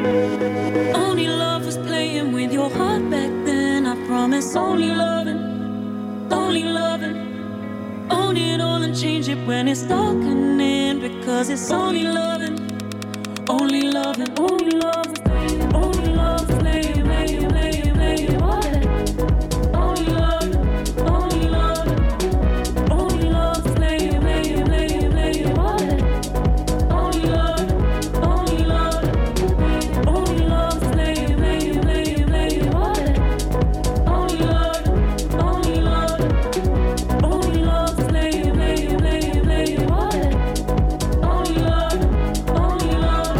Only love was playing with your heart back then. I promise only loving, only loving. Own it all and change it when it's darkening, because it's only loving, only loving, only loving, only love is playing, playing, playing, playing. Only loving, only loving, only love is playing, playing, playing, playing. Only loving, only loving, only love is playing, playing, playing, playing. Only loving, only loving, only love is playing, playing, playing, playing. Only loving, only loving.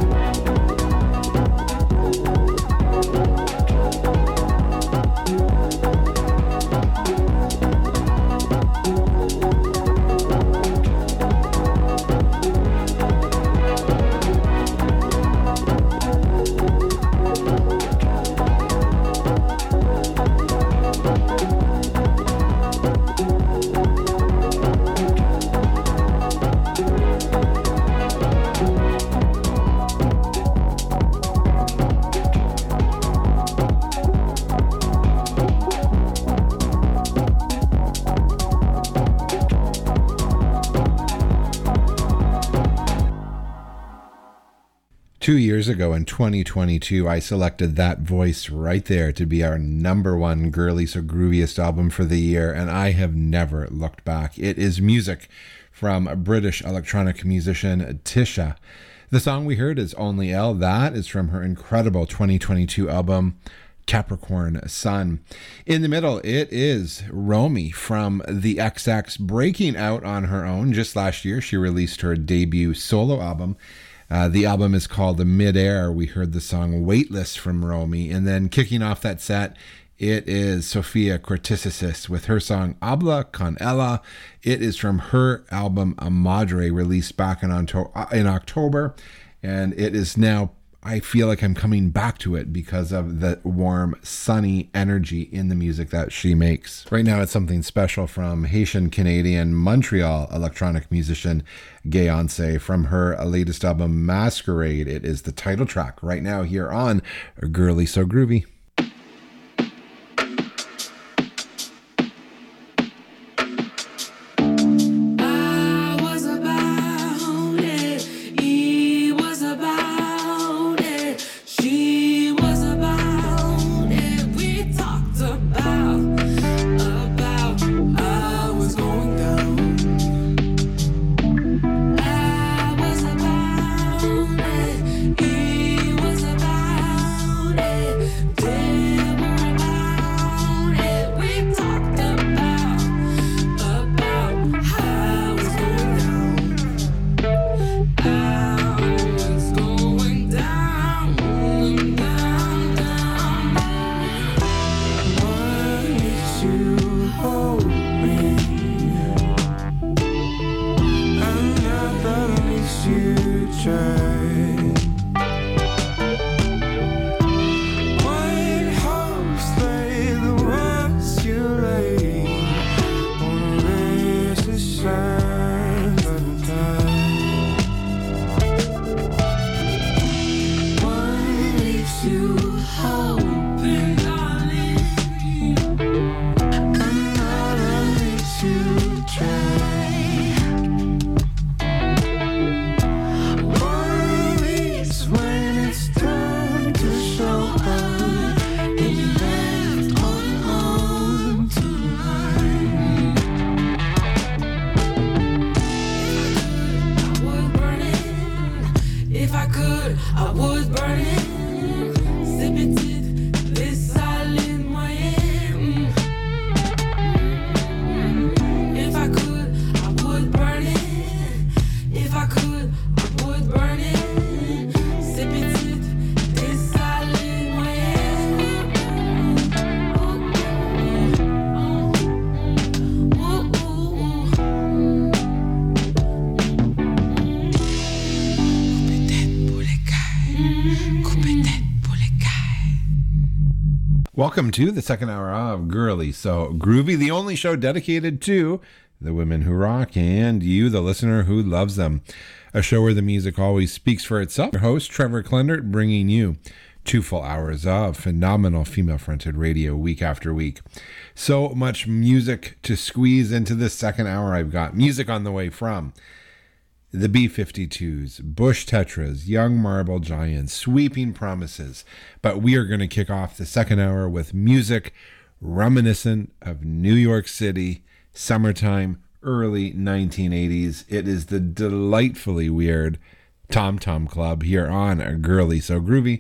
Two years ago in 2022, I selected That Voice right there to be our number one Girly So Grooviest album for the year, and I have never looked back. It is music from British electronic musician Tisha. The song we heard is Only L. That is from her incredible 2022 album Capricorn Sun. In the middle, it is Romy from the XX, breaking out on her own. Just last year, she released her debut solo album. The album is called The Midair. We heard the song Weightless from Romy. And then kicking off that set, it is Sophia Cortisis with her song Habla con Ella. It is from her album A Madre, released back in October. And it is now, I feel like I'm coming back to it because of the warm, sunny energy in the music that she makes. Right now, it's something special from Haitian-Canadian Montreal electronic musician Gayonce from her latest album Masquerade. It is the title track right now here on Girly So Groovy. Welcome to the second hour of Girly So Groovy, the only show dedicated to the women who rock and you, the listener who loves them. a show where the music always speaks for itself. Your host, Trevor Klendert, bringing you 2 full hours of phenomenal female-fronted radio week after week. So much music to squeeze into this second hour. I've got music on the way from the B-52s, Bush Tetras, Young Marble Giants, Sweeping Promises. But we are going to kick off the second hour with music reminiscent of New York City, summertime, early 1980s. It is the delightfully weird Tom Tom Club here on Girly So Groovy.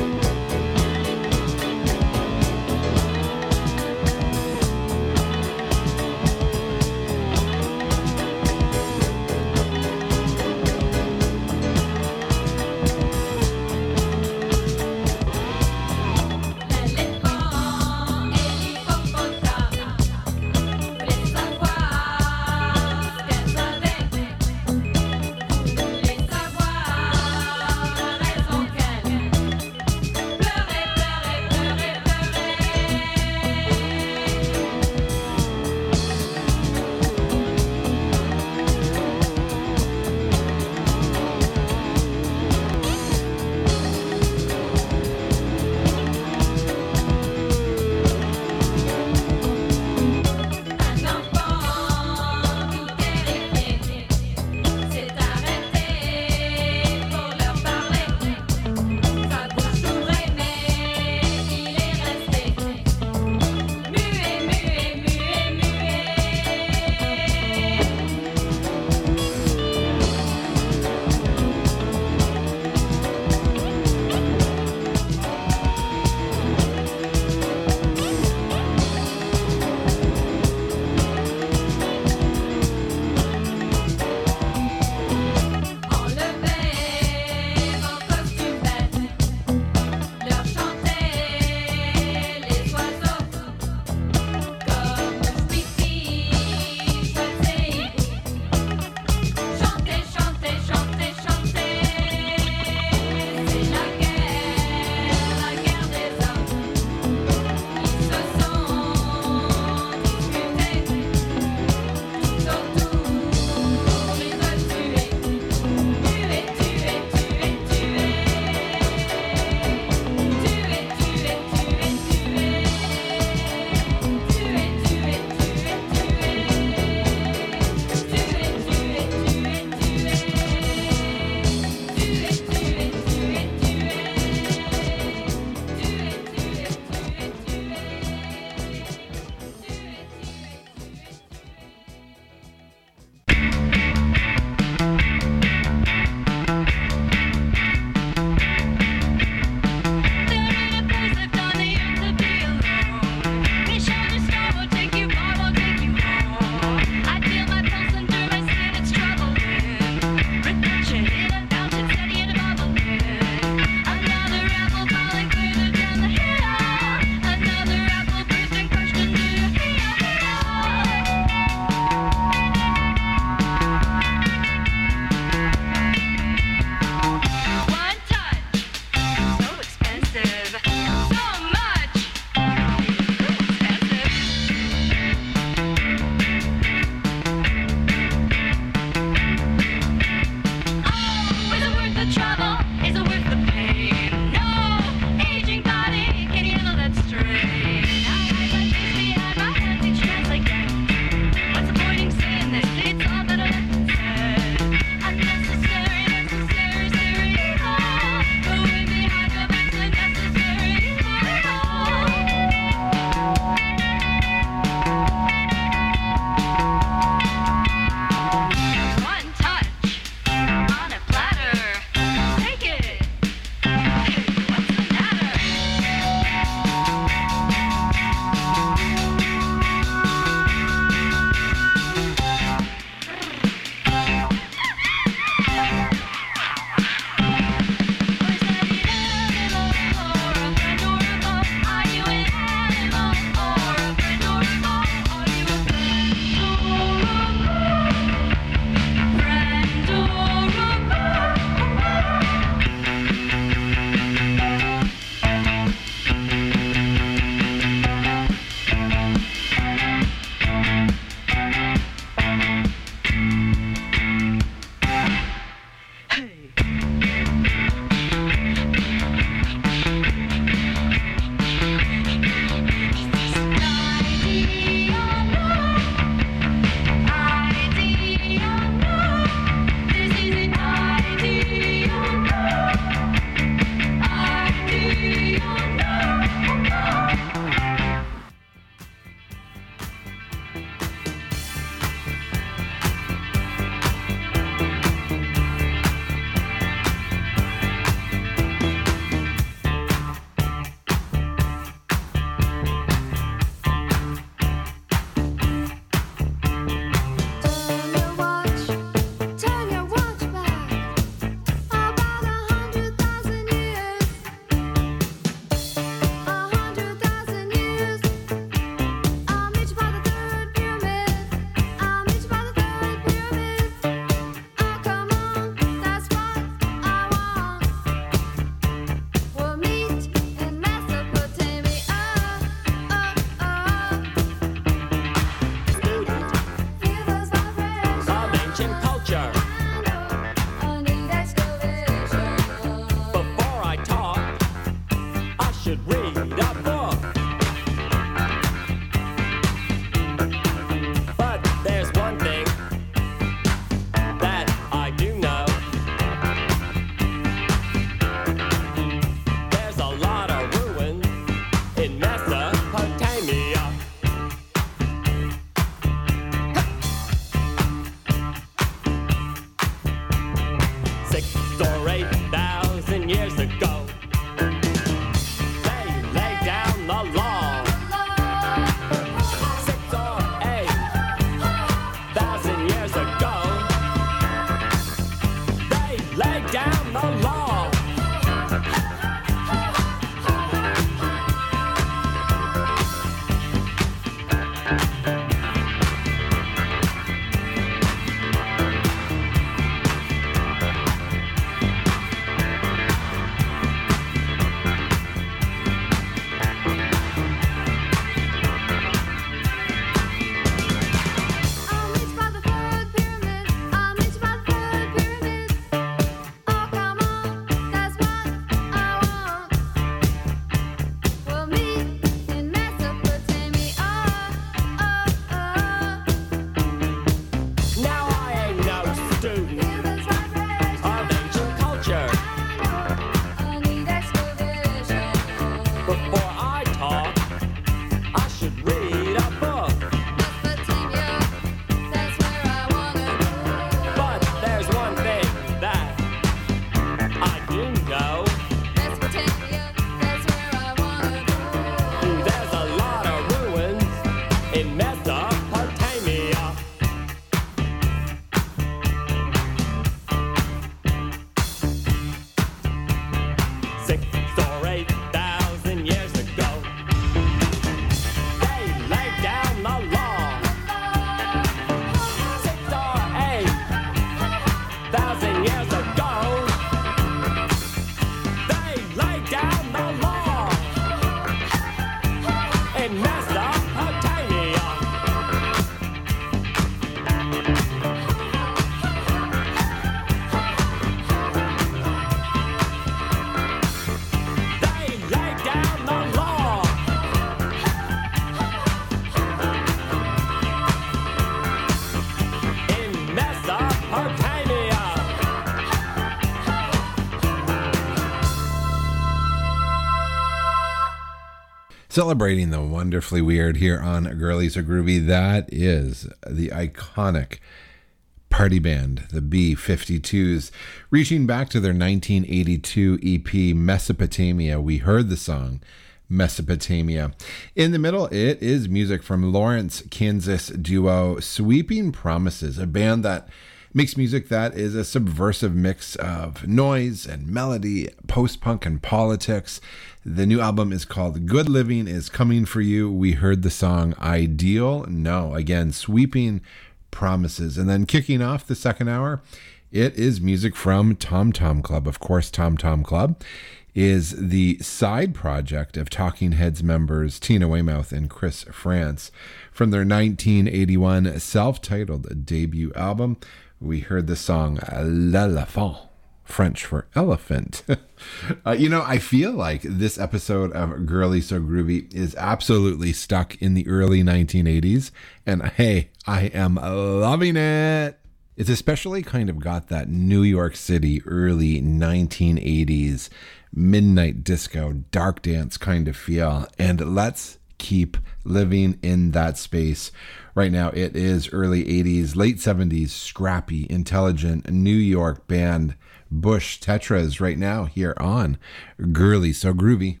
Celebrating the wonderfully weird here on Girly So Groovy. That is the iconic party band, the B-52s. Reaching back to their 1982 EP, Mesopotamia, we heard the song Mesopotamia. In the middle, it is music from Lawrence, Kansas duo Sweeping Promises, a band that makes music that is a subversive mix of noise and melody, post-punk and politics. The new album is called Good Living Is Coming For You. We heard the song Ideal. No, again, Sweeping Promises. And then kicking off the second hour, it is music from Tom Tom Club. Of course, Tom Tom Club is the side project of Talking Heads members Tina Weymouth and Chris France. From their 1981 self-titled debut album, we heard the song L'Elephant, French for elephant. I feel like this episode of Girly So Groovy is absolutely stuck in the early 1980s. And hey, I am loving it. It's especially kind of got that New York City early 1980s midnight disco, dark dance kind of feel. And let's keep living in that space. Right now, it is early 80s, late 70s, scrappy, intelligent New York band Bush Tetras right now here on Girly So Groovy.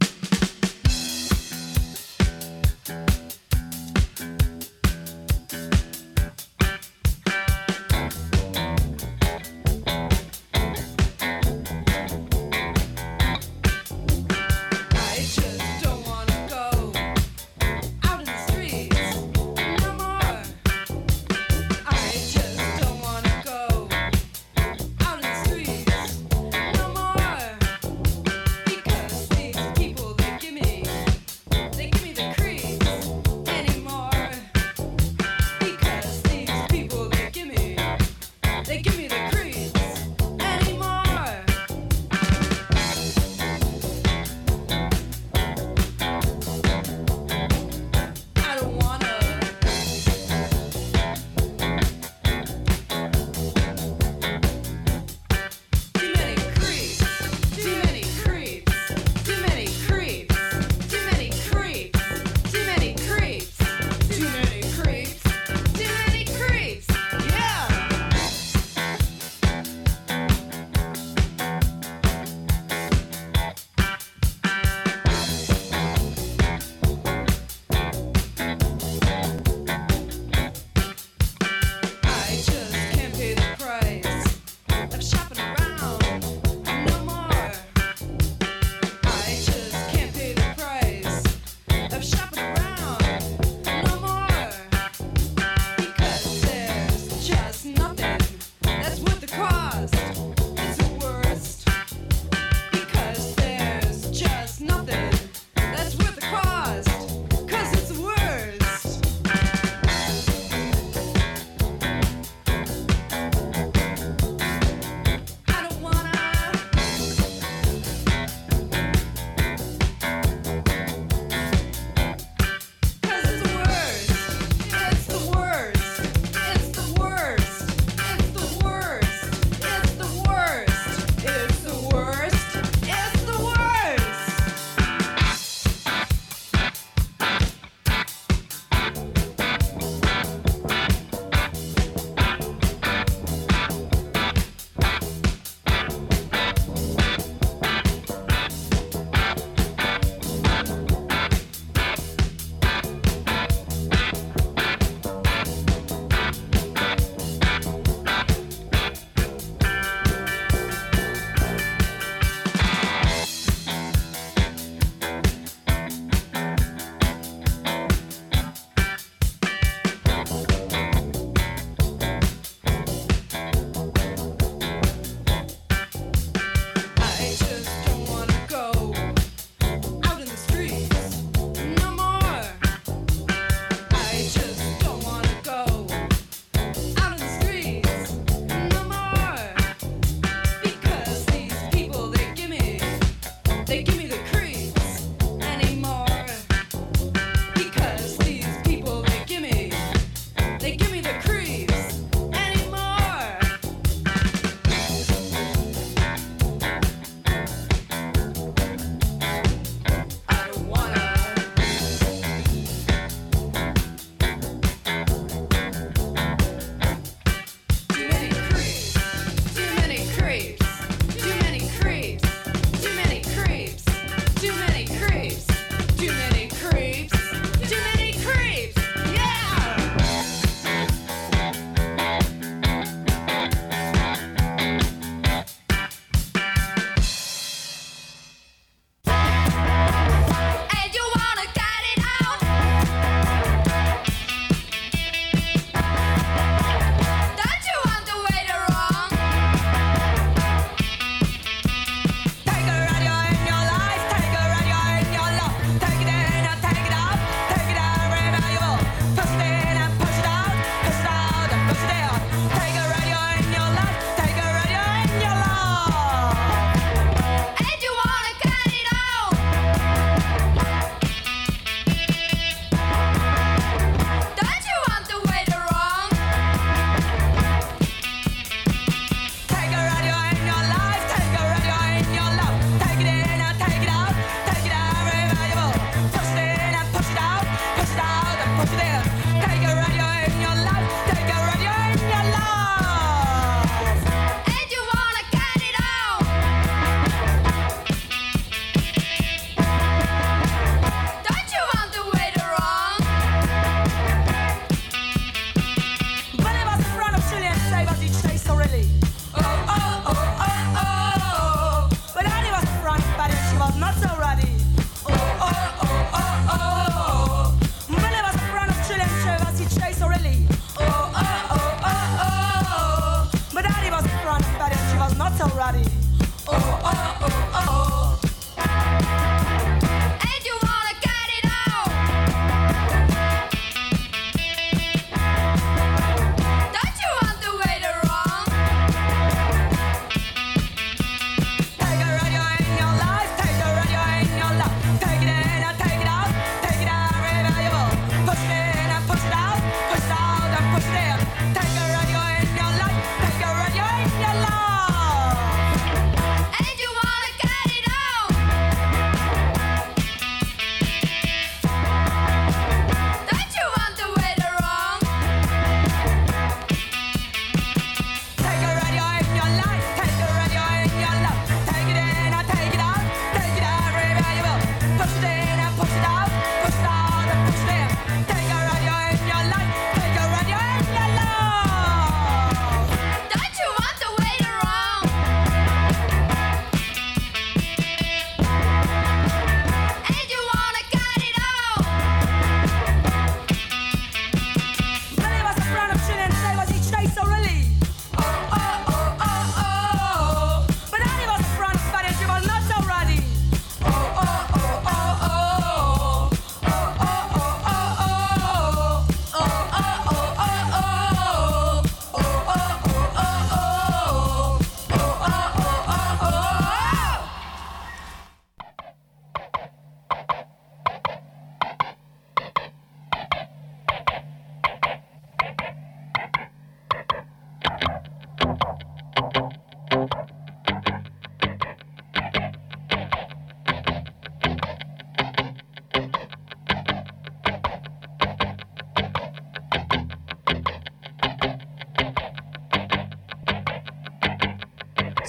People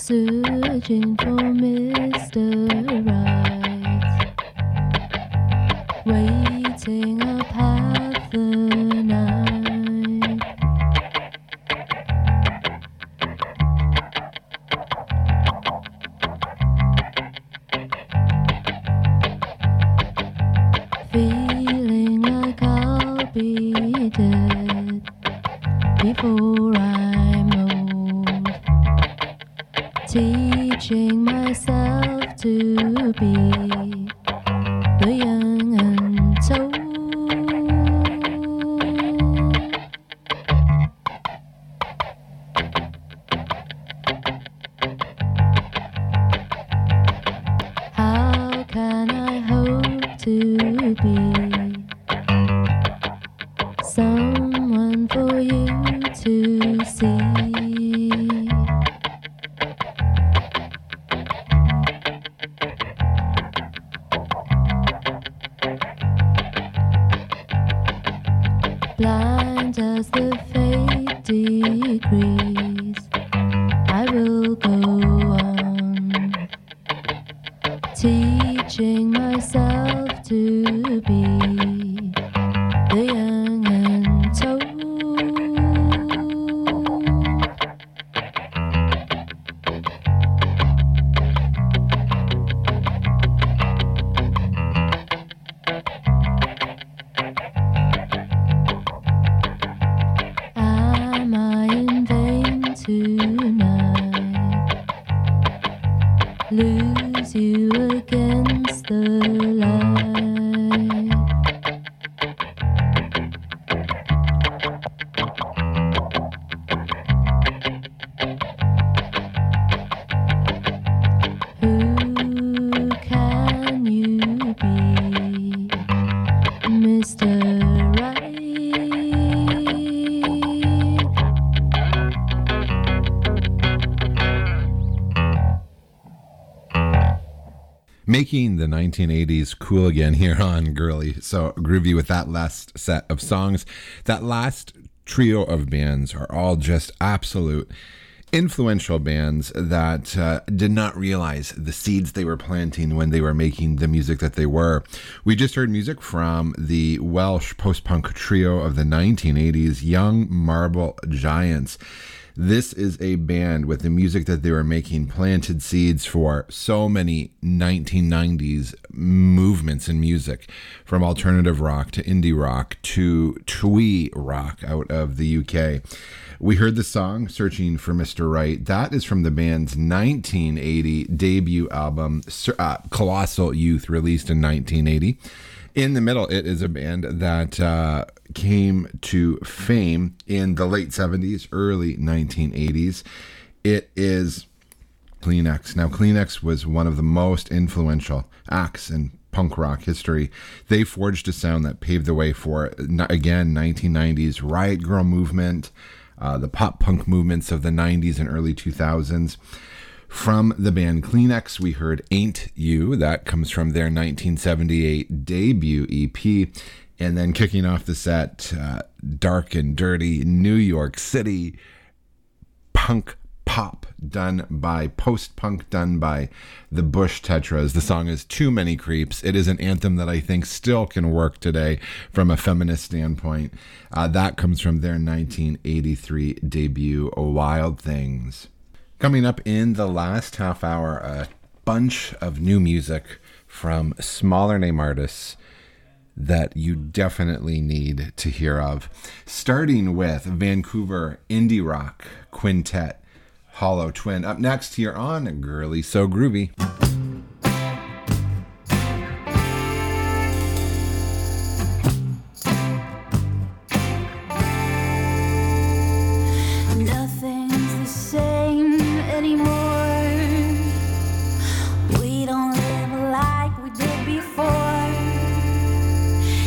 searching for Mr. Right, waiting up half the night. Feeling like I'll be dead before I'm old, teaching myself to be the young untold. How can I hope to be someone for you to see? Blind as the fate decrees, I will go on, teaching myself to be the young untold. Am I in vain tonight? Lose you against the light. Who can you be, Mr. Right? Making the 1980s cool again here on Girly So Groovy with that last set of songs. That last trio of bands are all just absolute influential bands that did not realize the seeds they were planting when they were making the music that they were. We just heard music from the Welsh post-punk trio of the 1980s, Young Marble Giants. This is a band with the music that they were making planted seeds for so many 1990s movements in music, from alternative rock to indie rock to twee rock out of the UK. We heard the song Searching for Mr. Right. That is from the band's 1980 debut album, Colossal Youth, released in 1980. In the middle, it is a band that came to fame in the late 70s, early 1980s. It is Kleenex. Now, Kleenex was one of the most influential acts in punk rock history. They forged a sound that paved the way for, again, 1990s Riot Grrrl movement, the pop punk movements of the 90s and early 2000s. From the band Kleenex, we heard Ain't You. That comes from their 1978 debut EP. And then kicking off the set, dark and dirty New York City punk pop done by post-punk, done by the Bush Tetras. The song is Too Many Creeps. It is an anthem that I think still can work today from a feminist standpoint. That comes from their 1983 debut, Wild Things. Coming up in the last half hour, a bunch of new music from smaller name artists that you definitely need to hear of. Starting with Vancouver indie rock quintet Hollow Twin. Up next here on Girly So Groovy.